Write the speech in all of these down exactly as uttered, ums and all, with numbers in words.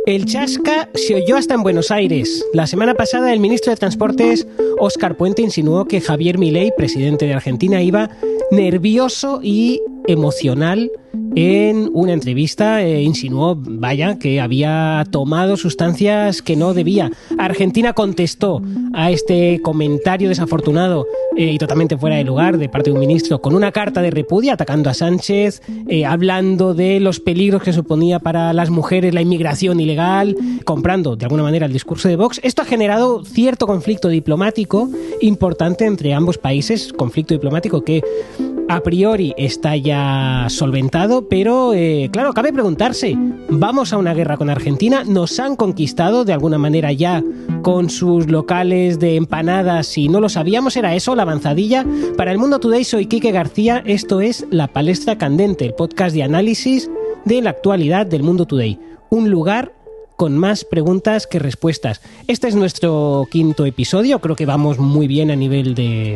El chasca se oyó hasta en Buenos Aires. La semana pasada el ministro de Transportes, Óscar Puente, insinuó que Javier Milei, presidente de Argentina, iba nervioso y emocional. En una entrevista eh, insinuó, vaya, que había tomado sustancias que no debía. Argentina contestó a este comentario desafortunado eh, y totalmente fuera de lugar de parte de un ministro con una carta de repudio atacando a Sánchez, eh, hablando de los peligros que suponía para las mujeres la inmigración ilegal, comprando de alguna manera el discurso de Vox. Esto ha generado cierto conflicto diplomático importante entre ambos países, conflicto diplomático que a priori está ya solventado, pero eh, claro, cabe preguntarse, ¿vamos a una guerra con Argentina? ¿Nos han conquistado de alguna manera ya con sus locales de empanadas? Si no lo sabíamos, ¿era eso la avanzadilla? Para El Mundo Today soy Quique García, esto es La Palestra Candente, el podcast de análisis de la actualidad del Mundo Today. Un lugar con más preguntas que respuestas. Este es nuestro quinto episodio, creo que vamos muy bien a nivel de...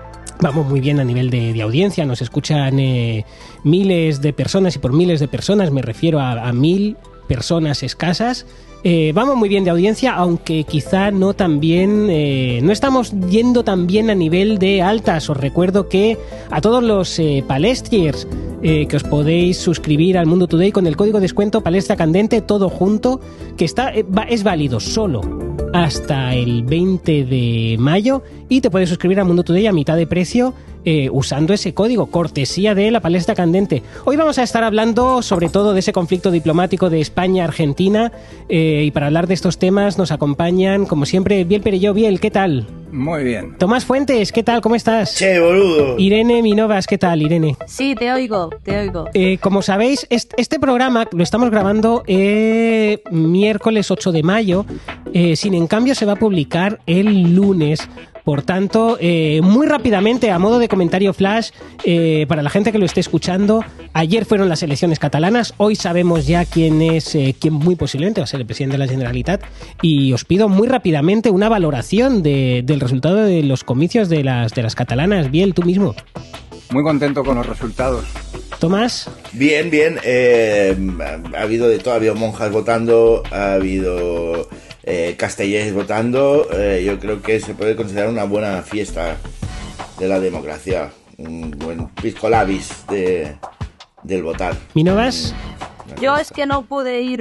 Vamos muy bien a nivel de, de audiencia, nos escuchan eh, miles de personas, y por miles de personas me refiero a, a mil personas escasas. Eh, vamos muy bien de audiencia, aunque quizá no tan bien, eh, no estamos yendo tan bien a nivel de altas. Os recuerdo que a todos los eh, palestriers eh, que os podéis suscribir al Mundo Today con el código de descuento Palestra Candente, todo junto, que está eh, va, es válido solo hasta el veinte de mayo y te puedes suscribir al Mundo Today a mitad de precio eh, usando ese código, cortesía de La Palestra Candente. Hoy vamos a estar hablando sobre todo de ese conflicto diplomático de España-Argentina eh, y para hablar de estos temas nos acompañan, como siempre, Biel Perelló. Biel, ¿qué tal? Muy bien. Tomás Fuentes, ¿qué tal? ¿Cómo estás? Che, boludo. Irene Minovas, ¿qué tal, Irene? Sí, te oigo, te oigo. Eh, como sabéis, este, este programa lo estamos grabando eh, miércoles ocho de mayo, eh, sin en cambio se va a publicar el lunes. Por tanto, eh, muy rápidamente, a modo de comentario flash, eh, para la gente que lo esté escuchando, ayer fueron las elecciones catalanas, hoy sabemos ya quién es, eh, quién muy posiblemente va a ser el presidente de la Generalitat, y os pido muy rápidamente una valoración de, del resultado de los comicios de las, de las catalanas. Biel, tú mismo. Muy contento con los resultados. Tomás. Bien, bien. Eh, ha habido de todo. Ha habido monjas votando, ha habido eh, castellers votando. Eh, yo creo que se puede considerar una buena fiesta de la democracia. Un buen pisco labis de, del votar. ¿Minovas? Yo es que no pude ir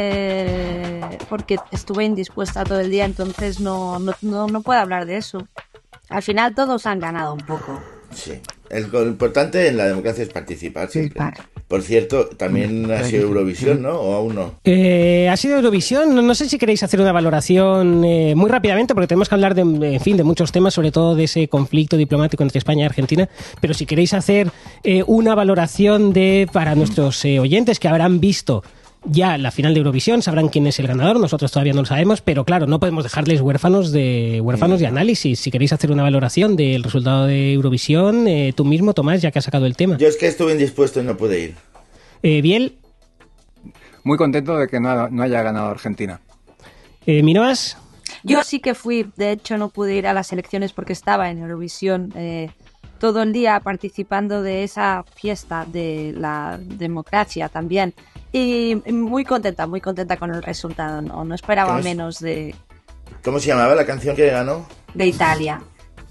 porque porque estuve indispuesta todo el día, entonces no, no, no, no puedo hablar de eso. Al final todos han ganado un poco. Sí. El, lo importante en la democracia es participar siempre. Por cierto, también ha sido Eurovisión, ¿no? ¿O aún no? Eh, ha sido Eurovisión. No, no sé si queréis hacer una valoración eh, muy rápidamente, porque tenemos que hablar de, en fin, de muchos temas, sobre todo de ese conflicto diplomático entre España y Argentina. Pero si queréis hacer eh, una valoración de para nuestros eh, oyentes que habrán visto ya la final de Eurovisión, sabrán quién es el ganador, nosotros todavía no lo sabemos, pero claro, no podemos dejarles huérfanos de huérfanos de análisis. Si queréis hacer una valoración del resultado de Eurovisión, eh, tú mismo, Tomás, ya que has sacado el tema. Yo es que estuve indispuesto y no pude ir. Eh, Biel. Muy contento de que no, no haya ganado Argentina. Eh, ¿Minovas? Yo sí que fui, de hecho no pude ir a las elecciones porque estaba en Eurovisión eh, todo el día participando de esa fiesta de la democracia también. Y muy contenta, muy contenta con el resultado. No, no esperaba menos de... ¿Cómo se llamaba la canción que ganó? De Italia.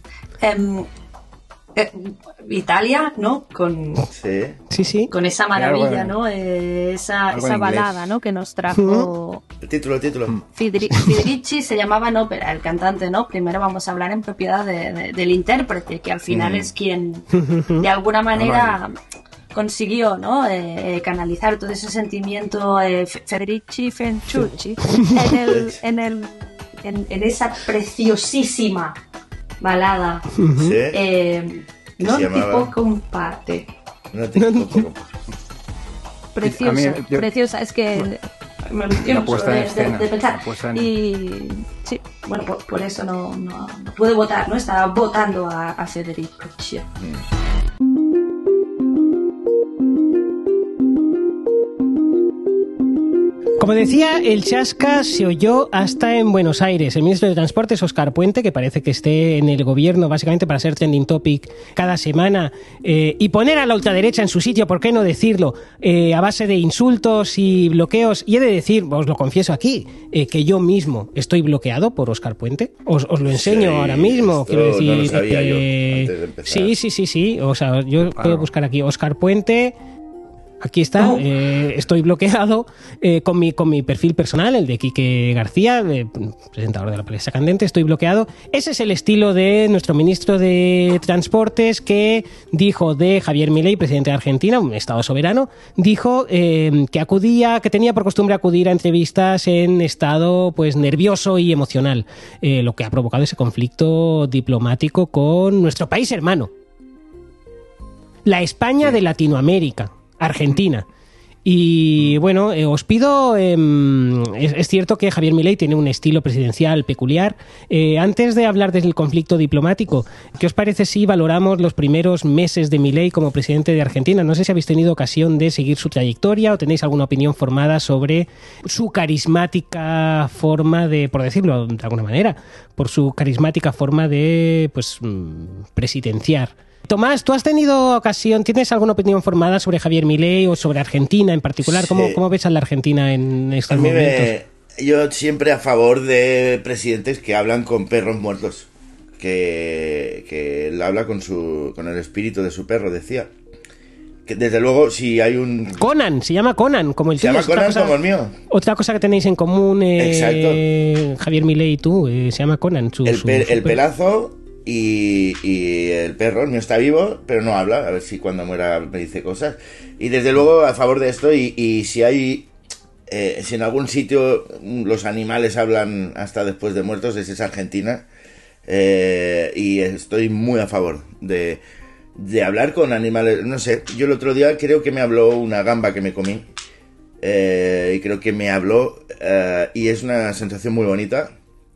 Um, eh, Italia, ¿no? Con, sí. Sí, sí. Con esa maravilla, ¿no? Eh, esa esa balada, ¿no? Que nos trajo... El título, el título. Federici se llamaba en ópera, el cantante, ¿no? Primero vamos a hablar en propiedad de, de, del intérprete, que al final mm. es quien, de alguna manera... consiguió, ¿no? Eh, canalizar todo ese sentimiento eh, Federici Fenchucci en el, en el, en, en esa preciosísima balada. ¿Sí? Eh, no ti può comparte. No te puedo Preciosa, mí, yo, preciosa. Es que me emociono de, de, de pensar. Y sí, bueno, por, por eso no, no, no pude votar, ¿no? Estaba votando a, a Federici. Mm. Como decía, el chasca se oyó hasta en Buenos Aires. El ministro de Transportes, Óscar Puente, que parece que esté en el gobierno básicamente para ser trending topic cada semana eh, y poner a la ultraderecha en su sitio, ¿por qué no decirlo? Eh, a base de insultos y bloqueos. Y he de decir, os lo confieso aquí, eh, que yo mismo estoy bloqueado por Óscar Puente. Os, os lo enseño Sí, ahora mismo. Quiero decir, no lo sabía yo eh, antes de empezar. sí, sí, sí, sí. O sea, yo Claro. puedo buscar aquí Óscar Puente. Aquí está, eh, estoy bloqueado eh, con, mi, con mi perfil personal, el de Quique García, eh, presentador de La Palestra Candente, estoy bloqueado. Ese es el estilo de nuestro ministro de Transportes, que dijo de Javier Milei, presidente de Argentina, un estado soberano, dijo eh, que acudía, que tenía por costumbre acudir a entrevistas en estado pues nervioso y emocional, eh, lo que ha provocado ese conflicto diplomático con nuestro país hermano, la España de Latinoamérica, Argentina. Y bueno, eh, os pido, eh, es, es cierto que Javier Milei tiene un estilo presidencial peculiar. Eh, antes de hablar del conflicto diplomático, ¿qué os parece si valoramos los primeros meses de Milei como presidente de Argentina? No sé si habéis tenido ocasión de seguir su trayectoria o tenéis alguna opinión formada sobre su carismática forma de, por decirlo de alguna manera, por su carismática forma de, pues, presidenciar. Tomás, ¿tú has tenido ocasión, tienes alguna opinión formada sobre Javier Milei o sobre Argentina en particular? ¿Cómo, Sí. cómo ves a la Argentina en estos A mí momentos? me, yo siempre a favor de presidentes que hablan con perros muertos, que, que él habla con su con el espíritu de su perro, decía. Que desde luego, si hay un... Conan, se llama Conan, como el Se tuyo. llama Es otra Conan cosa- como el mío. Otra cosa que tenéis en común, eh, Javier Milei y tú, eh, se llama Conan. Su, El, su- pe- su el perro. pelazo y, y el perro, el mío está vivo, pero no habla. A ver si cuando muera me dice cosas. Y desde luego a favor de esto. Y, y si hay, eh, si en algún sitio los animales hablan hasta después de muertos, esa es Argentina. Eh, y estoy muy a favor de, de hablar con animales. No sé, yo el otro día creo que me habló una gamba que me comí. Eh, y creo que me habló. Eh, y es una sensación muy bonita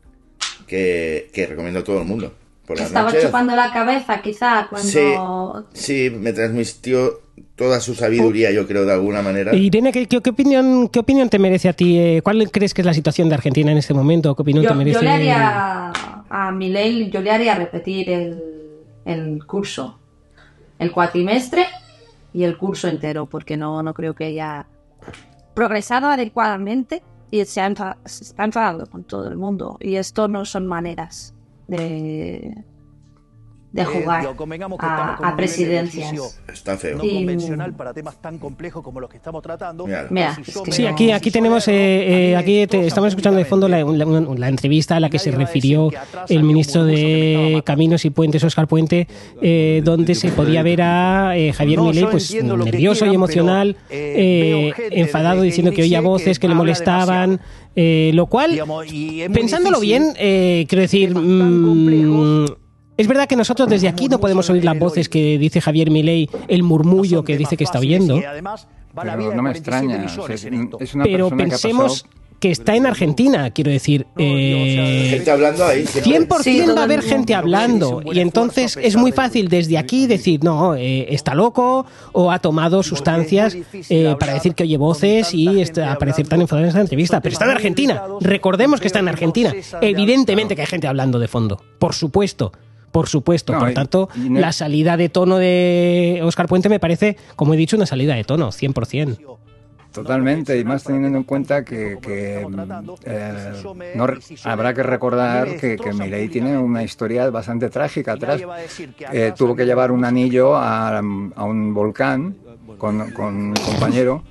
que, que recomiendo a todo el mundo. Por Te la estaba noche. chupando la cabeza, quizá, cuando... Sí, sí, me transmitió toda su sabiduría, yo creo, de alguna manera. Irene, ¿qué, qué, qué opinión, ¿qué opinión te merece a ti? eh, ¿Cuál crees que es la situación de Argentina en este momento? ¿Qué opinión te Yo, merece? yo le haría a Milei, yo le haría repetir el, el curso, el cuatrimestre y el curso entero, porque no, no creo que haya progresado adecuadamente y se, ha enfa- se está enfadando con todo el mundo. Y esto no son maneras de, de jugar Eh, digo, convengamos que estamos a, con a un nivel de presidencias. ejercicio Está feo. no Y- convencional para temas tan complejos como los que estamos tratando. Mira. Mira, Si es yo que me- Sí, no- aquí, aquí si yo tenemos, le erro, eh, eh, a mí aquí te- destrozan estamos escuchando de fondo la, públicamente. la- la entrevista a la que se Nadie va a decir refirió que atrás el había un ministro burbuso que me estaba de matando. Caminos y Puentes, Óscar Puente, eh, donde se podía ver a eh, Javier No, Milei yo pues entiendo lo que nervioso y quieran, emocional, pero, eh, eh, veo gente enfadado, desde que diciendo que oía inicié voces que que le habla molestaban, demasiado. eh, lo cual, Digamos, y es muy pensándolo difícil. bien, eh, quiero decir, Temas tan mm, complejos. es verdad que nosotros desde aquí no podemos oír las voces que dice Javier Milei, el No murmullo son que temas dice que está fáciles oyendo. y además va la vida Pero de no me cuarenta y siete extraña. o sea, millones es, en esto. es una Pero persona que ha pensemos pasado... que está en Argentina, quiero decir. No, digo, o sea, eh, Gente hablando ahí. siempre. cien por ciento Sí, todo va a haber el gente mundo. hablando Hizo un buen y entonces esfuerzo a es muy pesar de- fácil desde aquí decir, no, eh, está loco o ha tomado sustancias es muy difícil eh, hablar para decir que oye con voces tanta y gente está, aparecer hablando. tan enfadado en esta entrevista. Son Pero está en temas muy Argentina. delicados. Recordemos que está en Creo que no Argentina. cesan de Evidentemente hablar. que hay gente hablando de fondo. Por supuesto. Por supuesto. No, Por y- tanto, y no- la salida de tono de Óscar Puente me parece, como he dicho, una salida de tono, cien por ciento. Totalmente, y más teniendo en cuenta que, que, eh, no re- habrá que recordar que, que Milei tiene una historia bastante trágica atrás. Eh, tuvo que llevar un anillo a, a un volcán con, con un compañero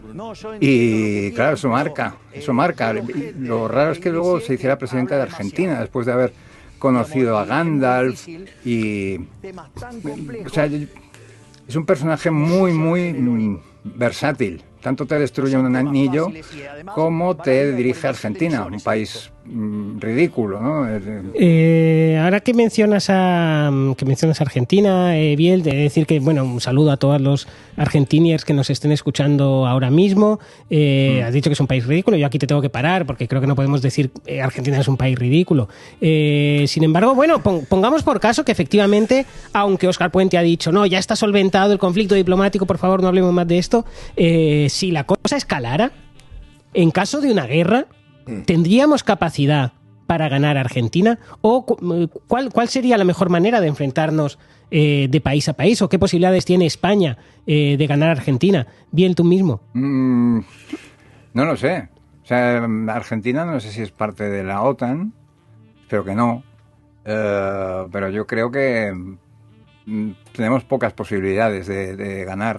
y claro, eso marca, eso marca. Y lo raro es que luego se hiciera presidente de Argentina después de haber conocido a Gandalf y... O sea, es un personaje muy, muy mm, versátil. Tanto te destruye un anillo como te dirige a Argentina, un país mm, ridículo, ¿no? Eh, ahora que mencionas a que mencionas a Argentina, eh, Biel, de decir que bueno, un saludo a todos los argentiniers que nos estén escuchando ahora mismo. Eh, mm. Has dicho que es un país ridículo. Yo aquí te tengo que parar porque creo que no podemos decir eh, Argentina es un país ridículo. Eh, sin embargo, bueno, pongamos por caso que efectivamente, aunque Óscar Puente ha dicho no, ya está solventado el conflicto diplomático, por favor no hablemos más de esto. Eh, si la cosa escalara, en caso de una guerra, ¿tendríamos capacidad para ganar a Argentina? ¿O cuál, cuál sería la mejor manera de enfrentarnos eh, de país a país? ¿O qué posibilidades tiene España eh, de ganar a Argentina? Bien, tú mismo. Mm, no lo sé. O sea, Argentina no sé si es parte de la OTAN, espero que no. Uh, pero yo creo que mm, tenemos pocas posibilidades de, de ganar.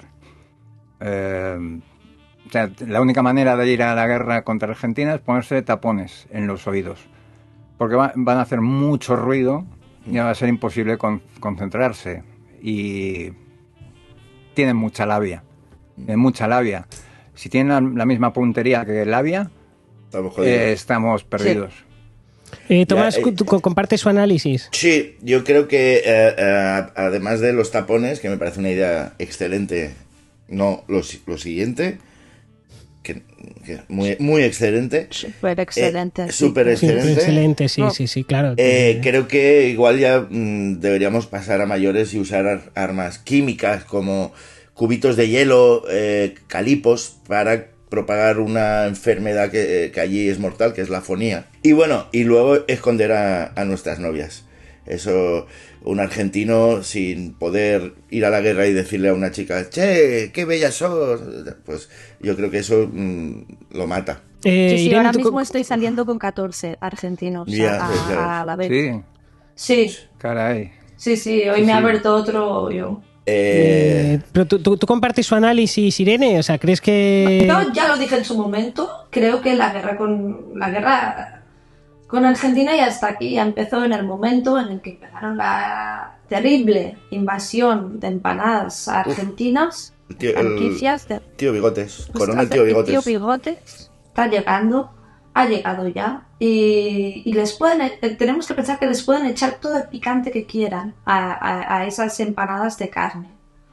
Uh, o sea, la única manera de ir a la guerra contra Argentina es ponerse tapones en los oídos, porque va, van a hacer mucho ruido y va a ser imposible con, concentrarse. Y tienen mucha labia, tienen mucha labia. Si tienen la, la misma puntería que labia, estamos, eh, estamos perdidos. Sí. Eh, Tomás, ya, eh, ¿tú comparte su análisis? Sí, yo creo que eh, eh, además de los tapones, que me parece una idea excelente, no lo, lo siguiente, que, que muy, muy excelente. Súper excelente. Eh, Súper excelente. Sí, excelente, sí, sí, sí, claro. Eh, creo que igual ya mmm, deberíamos pasar a mayores y usar ar armas químicas como cubitos de hielo, eh, calipos, para propagar una enfermedad que, que allí es mortal, que es la afonía. Y bueno, y luego esconder a, a nuestras novias. Eso, un argentino sin poder ir a la guerra y decirle a una chica, che, qué bella sos, pues yo creo que eso mmm, lo mata. Eh, sí, sí, Irene, ahora mismo estoy saliendo con catorce argentinos ya, a, pues, a, a la vez. Sí. Sí. Caray. Sí, sí, hoy sí, me sí. ha abierto otro yo. Eh... Eh, pero tú, tú, tú compartes su análisis, Irene, o sea, ¿crees que...? Yo ya lo dije en su momento, creo que la guerra con la guerra con Argentina ya está aquí, ya empezó en el momento en el que empezaron la terrible invasión de empanadas argentinas, el tío, franquicias de... tío Bigotes, coronel tío Bigotes. Tío Bigotes está llegando, ha llegado ya, y, y les pueden, tenemos que pensar que les pueden echar todo el picante que quieran a, a, a esas empanadas de carne.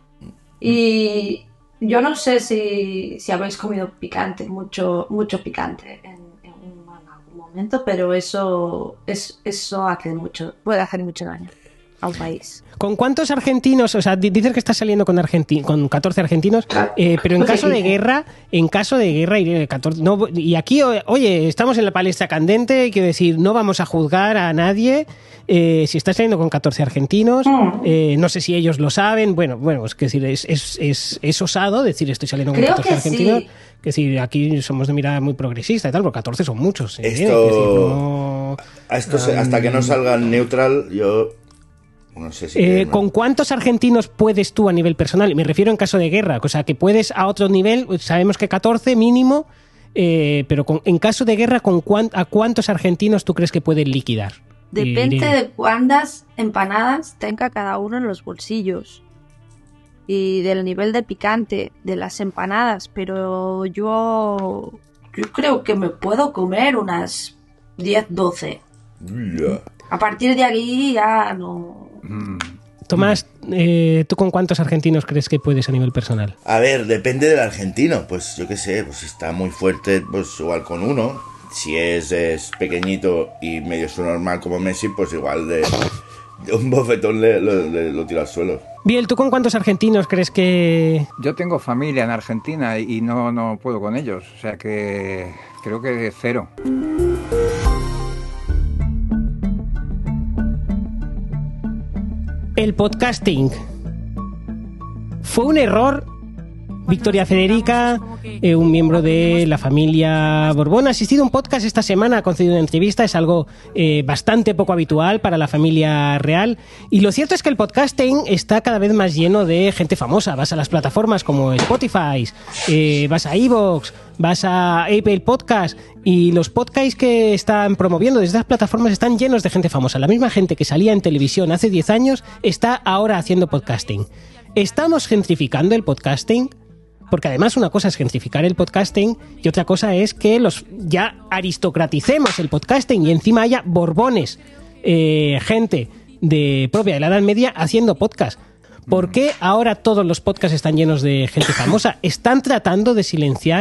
Y yo no sé si, si habéis comido picante, mucho, mucho picante en, en, un, en algún momento, pero eso, es, eso hace mucho, puede hacer mucho daño a un país. ¿Con cuántos argentinos? O sea, dices que estás saliendo con, argenti con catorce argentinos, eh, pero en caso de guerra, en caso de guerra, Irene, catorce, no, y aquí, oye, estamos en la palestra candente, quiero decir, no vamos a juzgar a nadie. Eh, si estás saliendo con catorce argentinos, eh, no sé si ellos lo saben, bueno, bueno, es que decir, es, es, es, es osado decir estoy saliendo con Creo catorce que argentinos. Sí. Que decir, aquí somos de mirada muy progresista y tal, porque catorce son muchos. ¿eh? Esto, decir, no, a esto se, hasta que no salgan neutral, yo no sé si... Eh, ¿Con cuántos argentinos puedes tú a nivel personal? Me refiero en caso de guerra, o sea, que puedes a otro nivel, sabemos que catorce mínimo, eh, pero con, en caso de guerra, ¿con cuán, ¿a cuántos argentinos tú crees que pueden liquidar? Depende Irene. de cuántas empanadas tenga cada uno en los bolsillos y del nivel de picante de las empanadas, pero yo Yo creo que me puedo comer unas diez, doce. Yeah. A partir de aquí ya no... Mm. Tomás, eh, ¿tú con cuántos argentinos crees que puedes a nivel personal? A ver, depende del argentino, pues yo qué sé, pues si está muy fuerte, pues igual con uno. Si es, es pequeñito y medio normal como Messi, pues igual de, de un bofetón le, le, le, lo tira al suelo. Biel, ¿tú con cuántos argentinos crees que...? Yo tengo familia en Argentina y no, no puedo con ellos, o sea que creo que cero. El podcasting fue un error. Victoria Federica, eh, un miembro de la familia Borbón, ha asistido a un podcast esta semana, ha concedido una entrevista, es algo eh, bastante poco habitual para la familia real. Y lo cierto es que el podcasting está cada vez más lleno de gente famosa. Vas a las plataformas como Spotify, eh, vas a iVoox, vas a Apple Podcast, y los podcasts que están promoviendo desde estas plataformas están llenos de gente famosa. La misma gente que salía en televisión hace diez años está ahora haciendo podcasting. ¿Estamos gentrificando el podcasting? Porque además una cosa es gentrificar el podcasting y otra cosa es que los ya aristocraticemos el podcasting y encima haya borbones, eh, gente de propia de la Edad Media haciendo podcast. ¿Por qué ahora todos los podcasts están llenos de gente famosa? ¿Están tratando de silenciar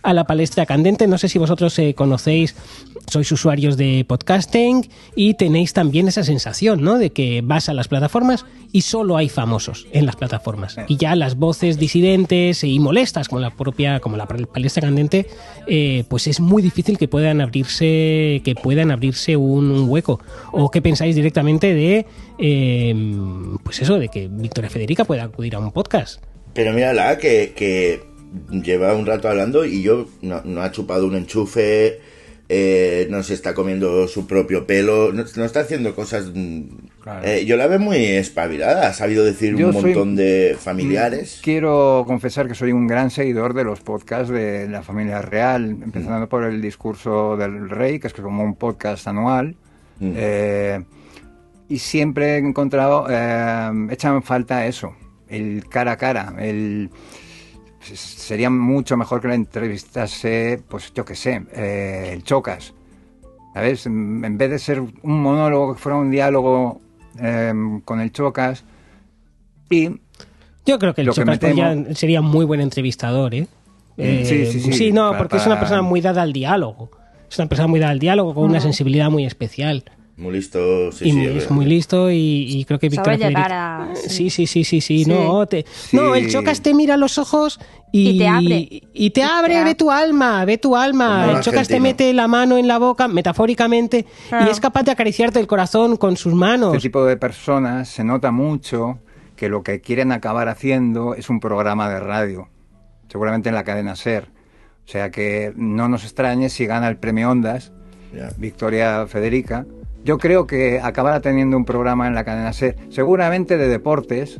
a la palestra candente. No sé si vosotros eh, conocéis, sois usuarios de podcasting y tenéis también esa sensación, ¿no? De que vas a las plataformas y solo hay famosos en las plataformas. Y ya las voces disidentes y molestas, como la propia, como la palestra candente, eh, pues es muy difícil que puedan abrirse, que puedan abrirse un, un hueco. ¿O qué pensáis directamente de, eh, pues eso, de que Victoria Federica pueda acudir a un podcast? Pero mírala, que, que lleva un rato hablando y yo no, no ha chupado un enchufe, eh, no se está comiendo su propio pelo, no, no está haciendo cosas... Claro. Eh, yo la veo muy espabilada, ha sabido decir Yo un soy- montón de familiares. Quiero confesar que soy un gran seguidor de los podcasts de la familia real, empezando por el discurso del rey, que es como un podcast anual. Mm. Eh, y siempre he encontrado, eh, echan falta eso, el cara a cara, el... Sería mucho mejor que la entrevistase, pues yo qué sé, eh, el Chocas, ¿sabes? En en vez de ser un monólogo, que fuera un diálogo eh, con el Chocas. Y Yo creo que el Lo que Chocas me temo- podría- sería muy buen entrevistador, ¿eh? Eh, Sí, sí, sí. no, Para- porque es una para- persona muy dada al diálogo. Es una persona muy dada al diálogo, con una sensibilidad muy especial. Muy listo, sí, y sí. muy, es es verdad. muy listo y, y creo que Sabe Victoria llegar Federica... a- Sí, sí, sí, sí, sí. Sí. No, te... Sí. no, el Chocas te mira a los ojos y, Y te abre. Y te Y abre, te ve abre. tu alma, ve tu alma. Como El un Chocas te argentino. mete la mano en la boca, metafóricamente, Claro. y es capaz de acariciarte el corazón con sus manos. este tipo de personas se nota mucho que lo que quieren acabar haciendo es un programa de radio, seguramente en la cadena SER. O sea que no nos extrañe si gana el premio Ondas, Ya. Victoria Federica. Yo creo que acabará teniendo un programa en la cadena SER, seguramente de deportes,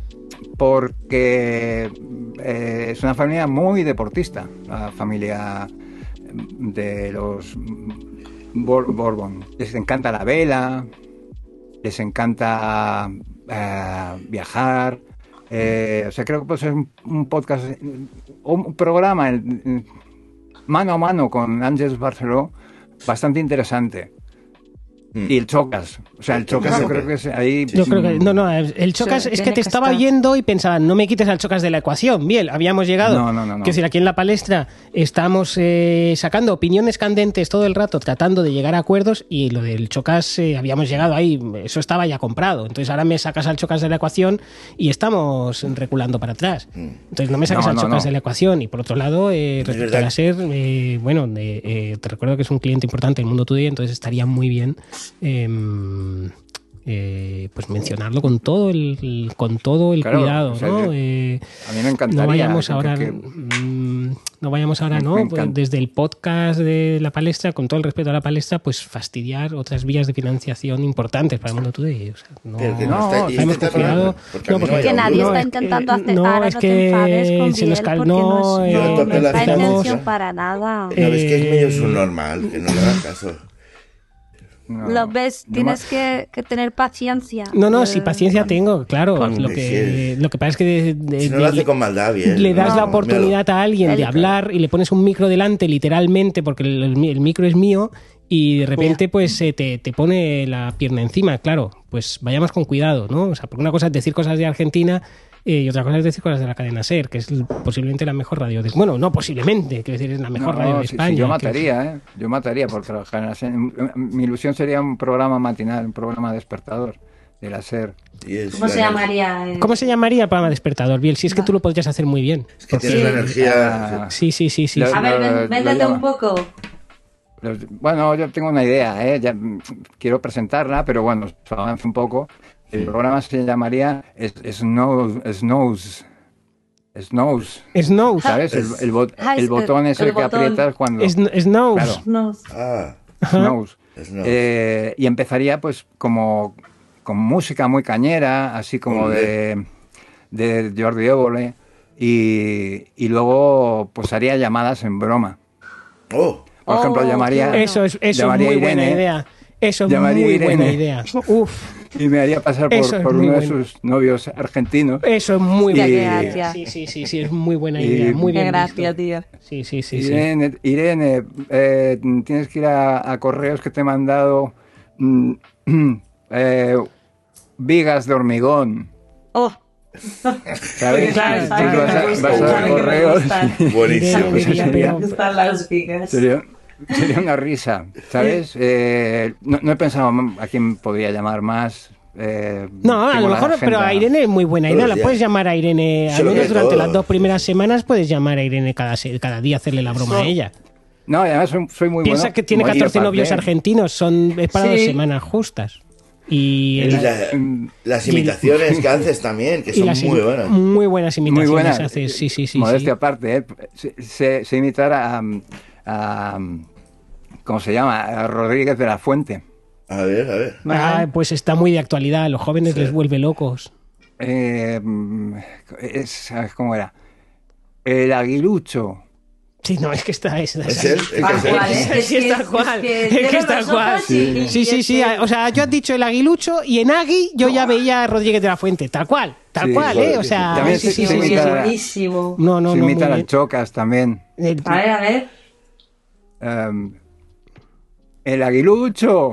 porque eh, es una familia muy deportista, la familia de los Bor- Borbón. Les encanta la vela, les encanta eh, viajar. Eh, o sea, creo que puede ser un, un podcast o un programa en- en- mano a mano con Àngels Barceló bastante interesante. Mm. Y el Chocas. O sea, el Chocas yo creo que es ahí... Yo creo que, no, no, el Chocas Sí, es que tiene te que estaba estar. oyendo y pensaba, no me quites al Chocas de la ecuación. Bien, habíamos llegado. No, no, no, no. Quiero decir, aquí en la palestra estamos eh, sacando opiniones candentes todo el rato, tratando de llegar a acuerdos y lo del Chocas eh, habíamos llegado ahí, eso estaba ya comprado. Entonces ahora me sacas al Chocas de la ecuación y estamos reculando para atrás. Entonces no me saques No, al no, Chocas no. de la ecuación. Y por otro lado, eh, respecto verdad. a la SER, eh, bueno, de- eh, te recuerdo que es un cliente importante del Mundo Today, entonces estaría muy bien... em, eh, pues mencionarlo con todo el, el- con todo el Claro, cuidado, o sea, ¿no? yo- Eh, A mí me encantaría. no vayamos que- ahora, que- mm, no vayamos ahora, Me- ¿no? me Pues encanta. desde el podcast de la palestra, con todo el respeto a la palestra, pues fastidiar otras vías de financiación importantes para el Mundo Today. O sea, no, Pero que no, no, está, y hemos este está confiado- hablando, porque a no, mí no porque hay Que audio. nadie No, está es que- intentando hacer. no, ahora es no que te enfades con se nos Biel, cal- porque no, no, eh, es, no, no no está empezamos. intención para nada. No, es que es medio Eh, subnormal, que no le hagas caso. no, Lo ves, no tienes me- que, que tener paciencia. No, no, Eh, si paciencia tengo, claro. Cuando Lo que, lo que pasa es que de- de- Si no de- lo hace con maldad, bien. le das no, la míralo. oportunidad a alguien de El- hablar y le pones un micro delante literalmente porque el, el- el micro es mío y de repente pues eh, te, te pone la pierna encima, claro, pues vayamos con cuidado, ¿no? O sea, porque una cosa es decir cosas de Argentina eh, y otra cosa es decir cosas de la cadena SER, que es l- posiblemente la mejor radio de... Bueno, no posiblemente, quiero decir, es la mejor no, radio de sí, sí, España. yo quiero mataría, ¿eh? Yo mataría por trabajar en la SER. Mi ilusión sería un programa matinal, un programa despertador de la SER. Y es ¿Cómo la se ener- llamaría? Eh, decir. ¿Cómo se llamaría el programa Despertador, Biel? Si es que tú lo podrías hacer muy bien. Es que tienes Sí. la energía. Ah, Sí, sí, sí, sí. Lo- sí. A ver, lo- ven- lo véndete llama. un poco. Los- bueno, yo tengo una idea, ¿eh? Ya, mm, quiero presentarla, pero bueno, avance un poco. El programa se llamaría Es- Snows, Snows, Snows, Snows. ¿sabes? El, el bot- Ah, el es- botón ese el que botón. aprietas cuando... Sn- Snows. Claro. No. Ah, Snows. Snows. Eh, y empezaría pues como con música muy cañera, así como de, de Jordi Évole, y, y luego pues haría llamadas en broma. Oh, Por Oh, ejemplo, qué llamaría, bueno. Eso es, eso es llamaría muy a Irene, buena idea. Eso es Llamaría muy a Irene. buena idea. Uf, y me haría pasar por, Eso es por muy uno de bueno. sus novios argentinos. eso es muy Mira, buena qué idea. gracia. Sí, sí, sí, sí, es muy buena Y- idea. Muy Qué bien gracia, visto. tío. Sí, sí, sí, sí. Irene, Irene eh, tienes que ir a, a correos que te he mandado mm, eh, vigas de hormigón. Oh, ¿Sabes? Claro, Tú claro, vas a, me gusta, vas a claro que me correos gustan. Buenísimo. Irene diría, pero- Me gustan las vigas. Sería, sería una risa, ¿sabes? Eh, no, no he pensado a quién podría llamar más. Eh, No, a tengo lo la mejor, pero agenda- a Irene es muy buena Todos idea. los La días. puedes llamar a Irene, Se al lo menos ve durante todo. las dos primeras semanas puedes llamar a Irene cada, se- cada día, hacerle la broma a ella. No, y además soy, soy muy Piensa bueno. que tiene muy catorce capaz novios de- argentinos, son es para Sí. dos semanas justas. Y, Y el- la- Mm, las y el- imitaciones que haces también, que y son las muy imi- buenas. muy buenas Muy imitaciones buenas. haces, sí, sí, sí. Modestia sí. aparte, ¿eh? Sé, sé- sé imitar a, a- ¿Cómo se llama? A Rodríguez de la Fuente. A ver, a ver. Ah, pues está muy de actualidad, a los jóvenes Sí. les vuelve locos. Eh, es- ¿Sabes cómo era? El aguilucho. Sí, no, es que está... Es, ¿Es él? ¿Es que Tal es él? cual, ¿eh? Sí, sí, es tal cual. que Es que cierro es tal los cual. ojos y- y- Sí, sí, y sí. es que- O sea, yo has dicho el aguilucho y en Agui yo ya veía a Rodríguez de la Fuente. Tal cual, tal Sí, cual, joder, ¿eh? O sí, sea, también sí, se- sí, se sí, sí, imita- sí. Buenísimo. No, no, Se no, muy imitan al bien. Chocas también. Eh, A ver, a ver. Em, el aguilucho.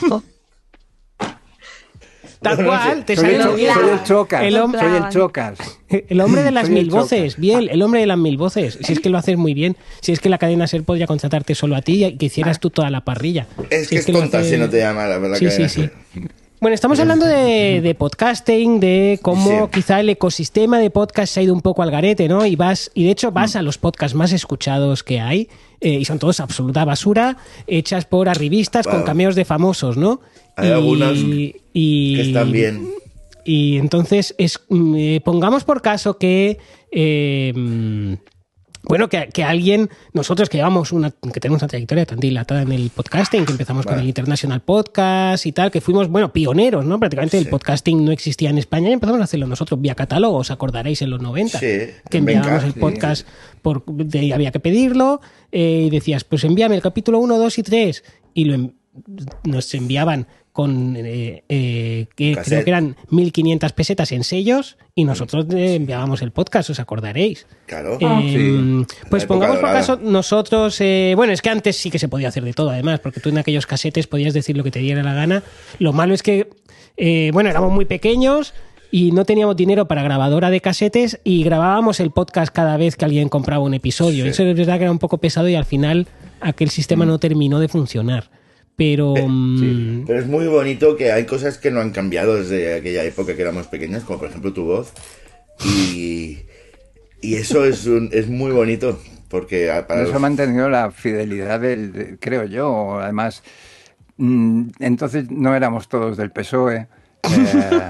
Tal cual, te Soy sale el, lo cho- bien. soy el Chocas. El hom- soy el Chocas. El hombre de las Soy el mil voces, Chocas. bien, el hombre de las mil voces. Si es que lo haces muy bien, si es que la cadena SER podría contratarte solo a ti y que hicieras tú toda la parrilla. Es Si que es lo tonta hace- si no te llama la verdad. Sí, que sí, sí. Bueno, estamos hablando de, de podcasting, de cómo Sí. quizá el ecosistema de podcast se ha ido un poco al garete, ¿no? Y vas, y de hecho vas a los podcasts más escuchados que hay, eh, y son todos absoluta basura, hechas por arribistas con Claro. cameos de famosos, ¿no? Hay y, algunas y- que están bien. Y entonces, es, mm, eh, pongamos por caso que. eh, mm, bueno, que, que alguien, nosotros que llevamos una, que tenemos una trayectoria tan dilatada en el podcasting, que empezamos con Vale. el International Podcast y tal, que fuimos, bueno, pioneros, ¿no? Prácticamente el Sí. podcasting no existía en España y empezamos a hacerlo nosotros vía catálogo, os acordaréis en los noventa, Sí, que en enviábamos Benca, el sí. podcast, por, de- había que pedirlo, eh, y decías, pues envíame el capítulo uno, dos y tres, y lo en- nos enviaban con, eh, eh, que Cassette. creo que eran mil quinientas pesetas en sellos, y nosotros eh, enviábamos el podcast, os acordaréis. Claro. Eh, Pues La época pongamos por dorada. caso, nosotros, eh, bueno, es que antes sí que se podía hacer de todo, además, porque tú en aquellos casetes podías decir lo que te diera la gana. Lo malo es que, eh, bueno, éramos muy pequeños y no teníamos dinero para grabadora de casetes y grabábamos el podcast cada vez que alguien compraba un episodio. Sí. Eso es verdad que era un poco pesado y al final aquel sistema no terminó de funcionar. Pero... mm, Pero es muy bonito que hay cosas que no han cambiado desde aquella época que éramos pequeños, como por ejemplo tu voz. Y, y eso es, un- es muy bonito, porque a- para Eso ha los- mantenido la fidelidad del, de- creo yo. Además, mm, entonces no éramos todos del P S O E. Eh,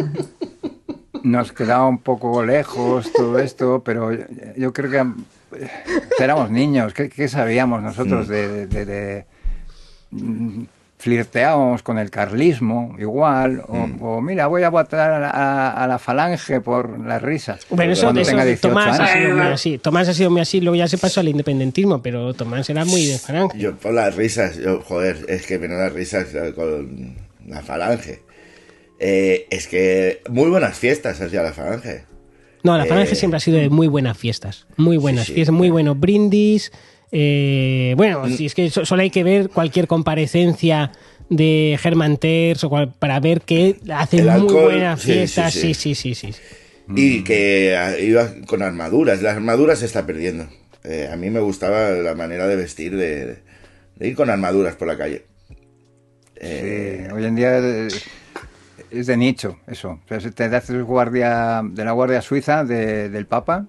nos quedaba un poco lejos todo esto, pero yo, yo creo que eh, éramos niños. ¿Qué, qué sabíamos nosotros de, de- de- mm, flirteábamos con el carlismo igual, o, o, mira, voy a votar a, la- a la falange por las risas. Bueno, eso, cuando eso tenga dieciocho Tomás, ha años. sido muy así. Tomás ha sido muy así, luego ya se pasó al independentismo, pero Tomás era muy de falange. Yo por las risas, yo, joder, es que menudas risas eh, con la falange. Eh, es que muy buenas fiestas hacia la falange. No, la falange Eh, siempre ha sido de muy buenas fiestas. Muy buenas sí, fiestas, muy claro. buenos brindis. eh, bueno, Mm. si es que so- solo hay que ver cualquier comparecencia de Germán Terz o cual- para ver que hacen El muy alcohol, buenas sí, fiestas. sí, Sí, sí. sí, sí, sí. Y que ah, iba con armaduras. Las armaduras se está perdiendo. Eh, a mí me gustaba la manera de vestir, de, de ir con armaduras por la calle. Eh, Sí, hoy en día es, es de nicho eso. O sea, si te haces guardia de la Guardia Suiza de- del Papa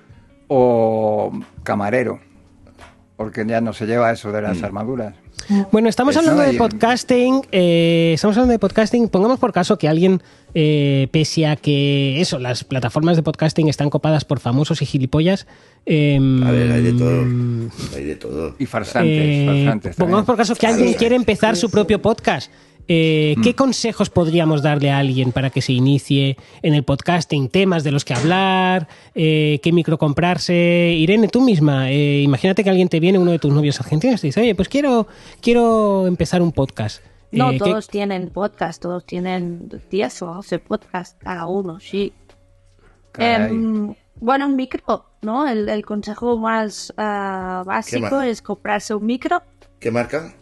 o camarero, porque ya no se lleva eso de las armaduras. Bueno, estamos Es hablando nada, de y- podcasting. eh, estamos hablando de podcasting. Pongamos por caso que alguien, eh, pese a que eso, las plataformas de podcasting están copadas por famosos y gilipollas. eh, a ver, hay de todo. Hay de todo. Y farsantes, eh, farsantes pongamos también. por caso que alguien Claro. quiere empezar su propio podcast. Eh, ¿Qué consejos podríamos darle a alguien para que se inicie en el podcasting? Temas de los que hablar, eh, qué micro comprarse. Irene, tú misma, eh, imagínate que alguien te viene, uno de tus novios argentinos, y te dice, oye, pues quiero, quiero empezar un podcast. No, Eh, ¿qué- todos tienen podcast, todos tienen diez o doce podcasts cada uno, sí. Caray. Em, bueno, un micro, ¿no? El, el consejo más ah, básico ma- es comprarse un micro. ¿Qué marca?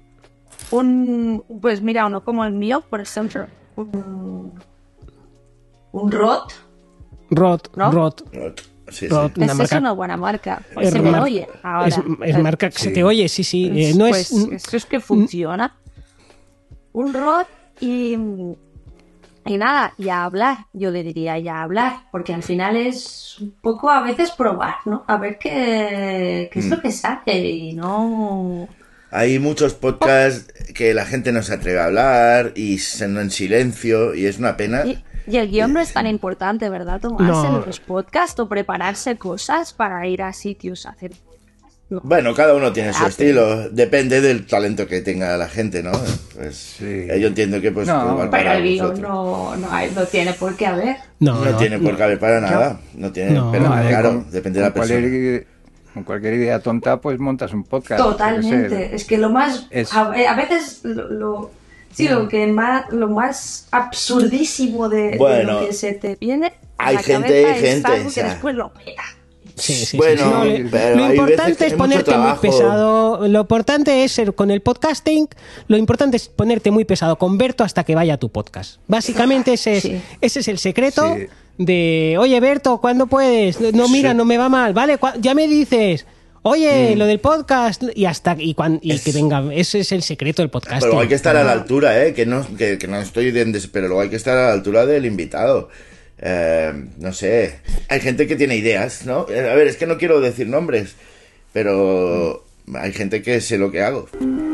Un, pues mira, uno como el mío, por ejemplo. Un, un Rode Rod, ¿No? Rod. Sí, Rod, sí. una Esa es marca. una buena marca. Pues Es se me mar- oye ahora. Es, es marca que Sí. se te oye, sí, sí. Eh, no pues es. eso es que funciona. Un Rod y... Y nada, y a hablar, yo le diría, y a hablar, porque al final es un poco a veces probar, ¿no? A ver qué, qué es lo que sale y no... Hay muchos podcasts que la gente no se atreve a hablar y son en silencio y es una pena. Y, y el guión no es tan importante, ¿verdad, Tomás? No. En los podcasts o prepararse cosas para ir a sitios a hacer... No. Bueno, cada uno tiene su Ah, estilo, depende del talento que tenga la gente, ¿no? Pues Sí. eh, yo entiendo que pues No, igual Pero para el guión vosotros. no, no, hay- no tiene por qué haber. No, No, no, tiene por qué haber para nada, no tiene, No, pero No, eh, claro, con- depende de la con persona. cualquier, con cualquier idea tonta, pues montas un podcast. yo qué sé. Totalmente. Es que lo más... Es- A, a veces lo... lo- sí, lo que más, lo más absurdísimo de, de Bueno, lo que se te... Viene a Hay la gente, cabeza hay es gente, algo o sea. que después lo peta. Sí, sí, sí, Bueno, sí. No, le- pero lo hay veces importante que es hay mucho ponerte muy trabajo. pesado. Lo importante es ser con el podcasting. Lo importante es ponerte muy pesado con Berto hasta que vaya a tu podcast. Básicamente ese es, Sí. ese es el secreto Sí. de, oye Berto, ¿cuándo puedes? No, mira, Sí. no me va mal. Vale, cua- ya me dices. Oye, lo del podcast y hasta y, cuan- y Es- que venga, ese es el secreto del podcasting. Pero luego hay que estar a la altura, ¿eh? Que no, que, que no estoy de des- pero luego hay que estar a la altura del invitado. Eh, no sé, hay gente que tiene ideas, ¿no? Eh, A ver, es que no quiero decir nombres, pero hay gente que sé lo que hago.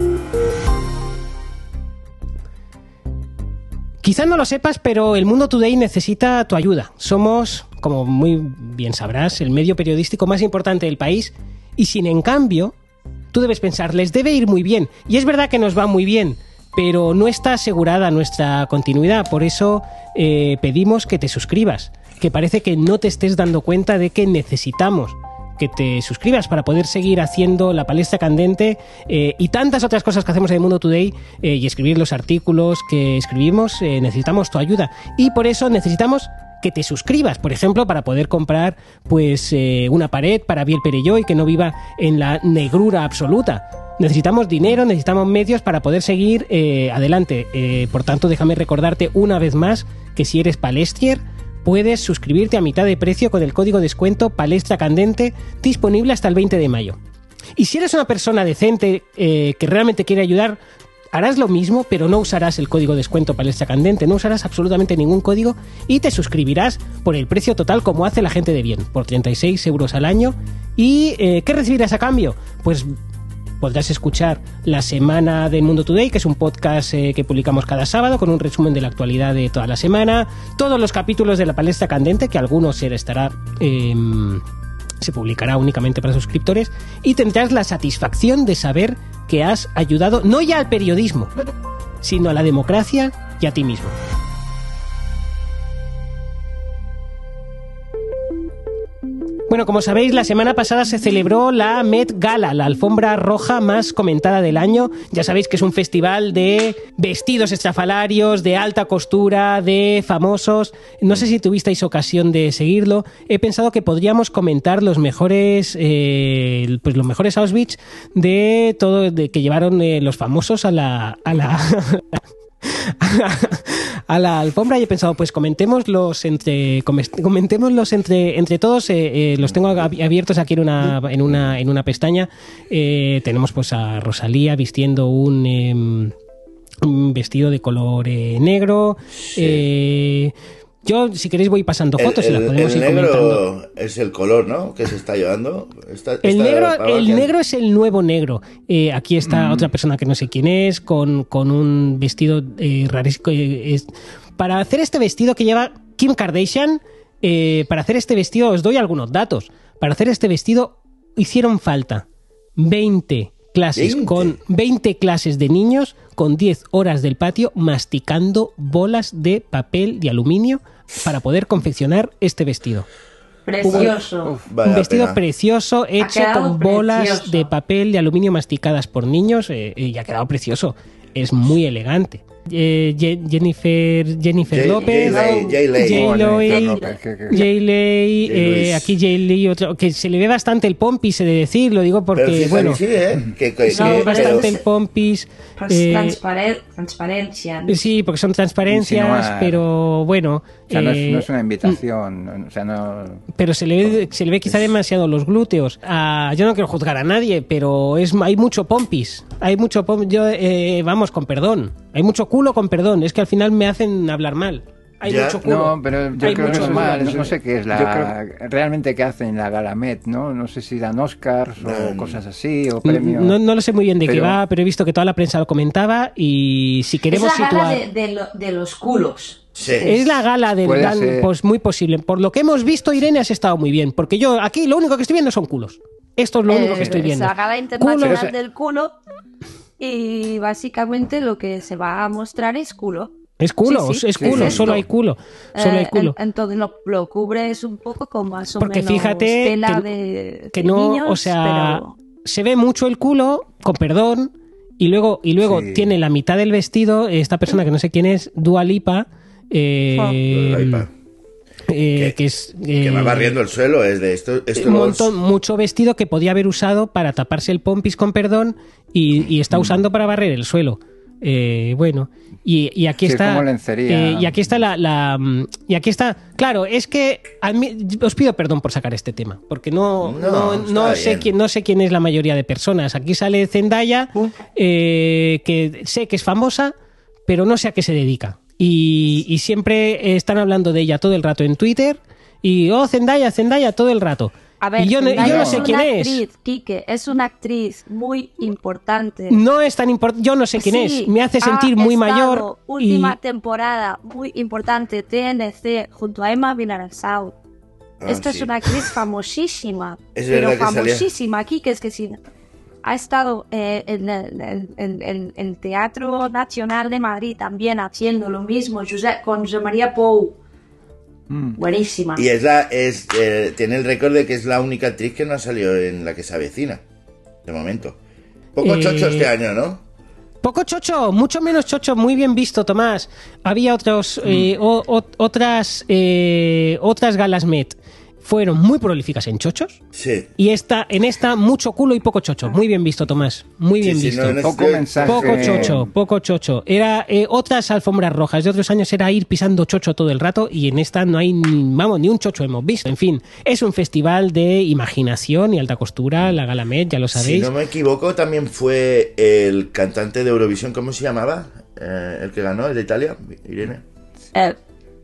Quizá no lo sepas, pero el Mundo Today necesita tu ayuda. Somos, como muy bien sabrás, el medio periodístico más importante del país y sin en cambio, tú debes pensar, les debe ir muy bien. Y es verdad que nos va muy bien, pero no está asegurada nuestra continuidad. Por eso eh, pedimos que te suscribas, que parece que no te estés dando cuenta de que necesitamos que te suscribas para poder seguir haciendo la palestra candente eh, y tantas otras cosas que hacemos en el Mundo Today eh, y escribir los artículos que escribimos. Eh, necesitamos tu ayuda y por eso necesitamos que te suscribas, por ejemplo, para poder comprar pues eh, una pared para Biel Perelló y que no viva en la negrura absoluta. Necesitamos dinero, necesitamos medios para poder seguir eh, adelante. Eh, por tanto, déjame recordarte una vez más que si eres palestrier, puedes suscribirte a mitad de precio con el código descuento Palestra Candente, disponible hasta el veinte de mayo. Y si eres una persona decente eh, que realmente quiere ayudar, harás lo mismo, pero no usarás el código descuento Palestra Candente, no usarás absolutamente ningún código y te suscribirás por el precio total como hace la gente de bien, por treinta y seis euros al año. ¿Y eh, qué recibirás a cambio? Pues podrás escuchar La Semana del Mundo Today, que es un podcast eh, que publicamos cada sábado con un resumen de la actualidad de toda la semana, todos los capítulos de La Palestra Candente, que algunos se estará... Eh, se publicará únicamente para suscriptores y tendrás la satisfacción de saber que has ayudado no ya al periodismo, sino a la democracia y a ti mismo. Bueno, como sabéis, la semana pasada se celebró la Met Gala, la alfombra roja más comentada del año. Ya sabéis que es un festival de vestidos estrafalarios, de alta costura, de famosos. No sé si tuvisteis ocasión de seguirlo. He pensado que podríamos comentar los mejores, eh, pues los mejores outfits de todo, de que llevaron eh, los famosos a la, a la a la alfombra y he pensado, pues comentémoslos entre comentémoslos entre entre todos. Eh, eh, los tengo abiertos aquí en una en una en una pestaña. Eh, tenemos pues a Rosalía vistiendo un eh, un vestido de color eh, negro. Sí. Eh, yo, si queréis, voy pasando fotos el, y las podemos el ir negro comentando. es el color, ¿no? Que se está llevando. Esta- El esta negro, pava el que- negro es el nuevo negro. Eh, aquí está Mm. otra persona que no sé quién es, con, con un vestido eh, rarísimo. Eh, es- para hacer este vestido que lleva Kim Kardashian, eh, para hacer este vestido os doy algunos datos. Para hacer este vestido hicieron falta veinte clases ¿veinte? con veinte clases de niños con diez horas del patio masticando bolas de papel de aluminio para poder confeccionar este vestido. Precioso. Vale Un la vestido pena. precioso hecho quedado con bolas precioso. de papel de aluminio masticadas por niños eh, y ha quedado precioso. Es muy elegante. eh, Je- Jennifer, Jennifer Jay- López, Jay- Jay Lay. Jay Bueno, Loy, Jennifer López, que- que- Jay Lay, Jay eh, Luis. aquí Jay Lee, otro, que se le ve bastante el pompis, he de decir, lo digo porque, Pero sí, bueno, sí, ¿eh? Que, que- se No, le ve que- bastante pero- el pompis. Pues eh, transparen- transparencia. ¿no? sí, porque son transparencias, Insinuar. pero bueno. O sea, no es, eh, no es una invitación, o sea, no... pero se le ve, se le ve quizá demasiado los glúteos. Ah, yo no quiero juzgar a nadie, pero es hay mucho pompis. Hay mucho pom- yo eh, vamos, con perdón. Hay mucho culo con perdón. Es que al final me hacen hablar mal. Hay Ya. mucho culo. No, pero yo Hay creo que mucho es culo. mal, no, no sé qué es Yo la realmente qué hacen la Galamet, ¿no? No sé si dan Oscars o No. cosas así o premios. No, no lo sé muy bien de qué Pero- va, pero he visto que toda la prensa lo comentaba y si Es queremos la gala situar... de, de lo- de los culos. Sí. Es la gala del Puede gran, ser. pues muy posible. Por lo que hemos visto, Irene, has estado muy bien. Porque yo aquí lo único que estoy viendo son culos. Esto es lo único Eh, que estoy viendo. Es la gala internacional Culo. del culo y básicamente lo que se va a mostrar es culo. Es culo, Sí, sí. es culo, Sí. solo hay culo. Solo hay Eh, culo. en- entonces lo, lo cubres un poco con más o Porque menos fíjate tela que- de, que de no, niños, o sea, pero se ve mucho el culo, con perdón, y luego, y luego Sí. tiene la mitad del vestido, esta persona que no sé quién es, Dua Lipa, eh, Ahí va. eh, Que- que es... Que eh, va barriendo el suelo, es de esto. esto un los- montón, mucho vestido que podía haber usado para taparse el pompis con perdón y, y está usando para barrer el suelo. Eh, bueno, y, y aquí Sí, está. como lencería. eh, y aquí está la, la, mm, y aquí está. Claro, es que admi- os pido perdón por sacar este tema, porque no, No, no, está no sé bien. quién, no sé quién es la mayoría de personas. Aquí sale Zendaya, eh, que sé que es famosa, pero no sé a qué se dedica. Y, y siempre están hablando de ella todo el rato en Twitter. Y, oh, Zendaya, Zendaya, todo el rato. a ver, y yo, no- y yo Zendaya no es sé una quién es. actriz, Quique, es una actriz muy importante. No es tan importante. Yo no sé quién Sí, es. Me hace ha sentir muy estado mayor. Y Última temporada muy importante, T N C, junto a Emma Villarreal. Ah, Esta sí. es una actriz famosísima. Es pero verdad que salía. famosísima aquí, que es que sí. Ha estado eh, en, el, en- en- en- en el Teatro Nacional de Madrid también haciendo lo mismo Josep- con José María Pou. Mm. Buenísima. Y es la, es, eh, tiene el récord de que es la única actriz que no ha salido en La que se avecina. De momento. Poco Eh, chocho este año, ¿no? poco chocho, mucho menos chocho, muy bien visto, Tomás. Había otros, eh, o- o- otras, eh, otras galas Met. Fueron muy prolíficas en chochos. Sí. Y esta, en esta, mucho culo y poco chocho. Muy bien visto, Tomás. Muy bien Sí, sí, visto. no, en Poco este- mensaje. Poco chocho, poco chocho. Era eh, otras alfombras rojas de otros años era ir pisando chocho todo el rato y en esta no hay ni, vamos, ni un chocho hemos visto. En fin, es un festival de imaginación y alta costura, la Gala Met, ya lo Si sabéis. no me equivoco, también fue el cantante de Eurovisión, ¿cómo se llamaba? Eh, el que ganó, el de Italia, Irene. Eh,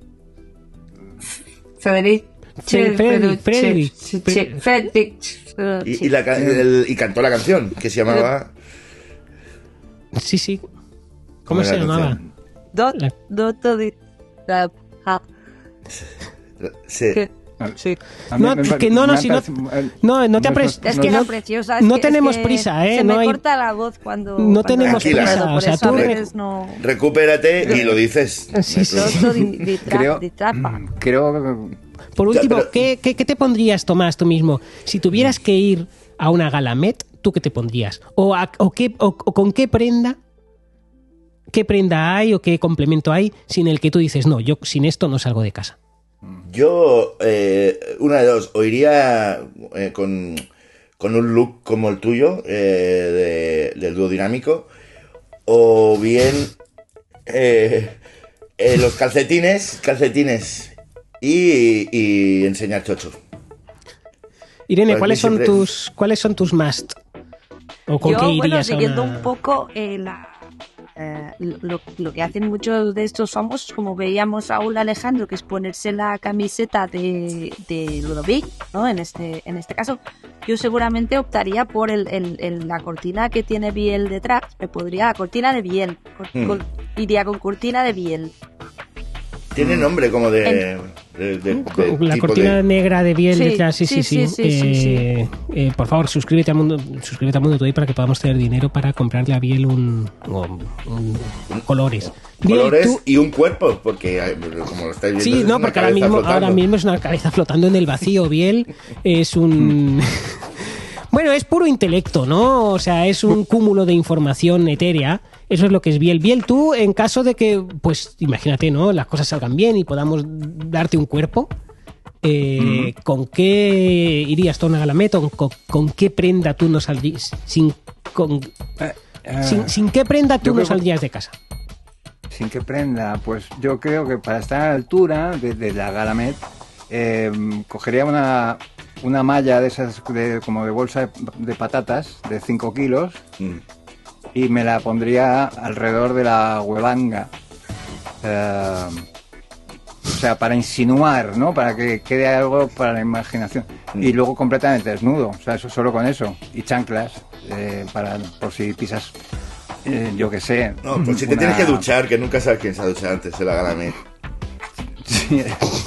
Federic. Fe- Frederick, Frederick. Frederick. Y, y la ca- el- y cantó la canción, que se llamaba... Sí, sí. ¿Cómo ¿Cómo era se la llamaba? canción? Do- La- do- di- la- ah, Sí. que- Sí. No, que no, no, si no- no, no te apres- Es No, que era no- preciosa. es no que- es tenemos que prisa, ¿eh? Se No me hay- corta la voz cuando. No cuando tenemos hablo, prisa, por o sea, eso a tú re- veces no. Recupérate y lo dices. Sí, sí. Do- di- di tra- Creo, di trapa. creo Por último, pero- ¿qué, qué, qué te pondrías, Tomás, tú mismo? Si tuvieras que ir a una Gala Met, ¿tú qué te pondrías? ¿O, a- o, qué, o, o con qué prenda? ¿Qué prenda hay o qué complemento hay sin el que tú dices, no, yo sin esto no salgo de casa? Yo, eh, una de dos, o iría eh, con, con un look como el tuyo, eh, de- del dúo dinámico, o bien eh, eh, los calcetines, calcetines y, y enseñar chocho. Irene, Pues ¿cuáles yo son siempre- tus cuáles son tus must? ¿O con Yo, qué bueno, irías a siguiendo una- un poco eh, la, eh, lo, lo que hacen muchos de estos famosos, como veíamos Raúl Alejandro, que es ponerse la camiseta de, de Ludovic, ¿no? En este, en este caso, yo seguramente optaría por el, el- el- la cortina que tiene Biel detrás. Me podría, cortina de Biel. Cor- Hmm. cor- iría con cortina de Biel. Tiene nombre como de... de- de- de la tipo cortina de- negra de Biel Sí, detrás, sí, sí, sí. sí, sí, sí, sí, Eh, eh, por favor, suscríbete a Mundo, suscríbete a Mundo Today para que podamos tener dinero para comprarle a Biel un, un- un- colores. Biel, colores tú- y un cuerpo, porque eh, como lo estáis viendo... Sí, es no, una porque ahora cabeza mismo, flotando. ahora mismo es una cabeza flotando en el vacío. Biel es un... Bueno, es puro intelecto, ¿no? O sea, es un cúmulo de información etérea. Eso es lo que es Biel. Biel, tú, en caso de que, pues, imagínate, ¿no? Las cosas salgan bien y podamos darte un cuerpo, eh, mm. ¿con qué irías tú a una gala Met? ¿Con, con, con qué prenda tú no saldrías? Sin, con, eh, eh, sin, ¿Sin qué prenda tú no saldrías de casa? Sin qué prenda, pues yo creo que para estar a la altura de, de la gala Met, eh, cogería una, una malla de esas de, como de bolsa de, de patatas de cinco kilos mm. y me la pondría alrededor de la huevanga. Eh, o sea, para insinuar, ¿no? Para que quede algo para la imaginación. Mm. Y luego completamente desnudo, o sea, eso solo con eso. Y chanclas, eh, para por si pisas, eh, yo qué sé. No, pues si te una... tienes que duchar, que nunca sabes quién se ha duchado antes de la gala Met. Sí.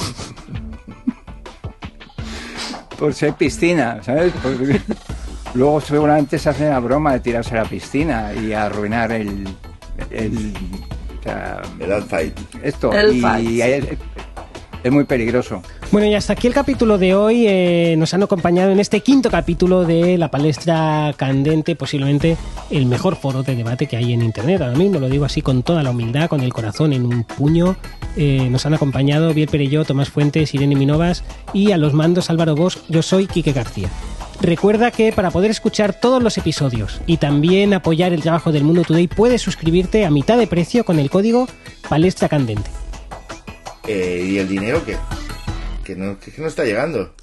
Por si hay piscina, ¿sabes? Porque luego seguramente se hace la broma de tirarse a la piscina y arruinar el... el o sea, el outside. Esto. El y es, es muy peligroso. Bueno, y hasta aquí el capítulo de hoy. Eh, nos han acompañado en este quinto capítulo de La Palestra Candente, posiblemente el mejor foro de debate que hay en Internet. Ahora mismo lo digo así con toda la humildad, con el corazón en un puño. Eh, nos han acompañado Biel Perelló, Tomás Fuentes, Irene Minovas y a los mandos Álvaro Bosch. Yo soy Quique García. Recuerda que para poder escuchar todos los episodios y también apoyar el trabajo del Mundo Today puedes suscribirte a mitad de precio con el código Palestra Candente. Eh, ¿Y el dinero qué? Que no, que no está llegando.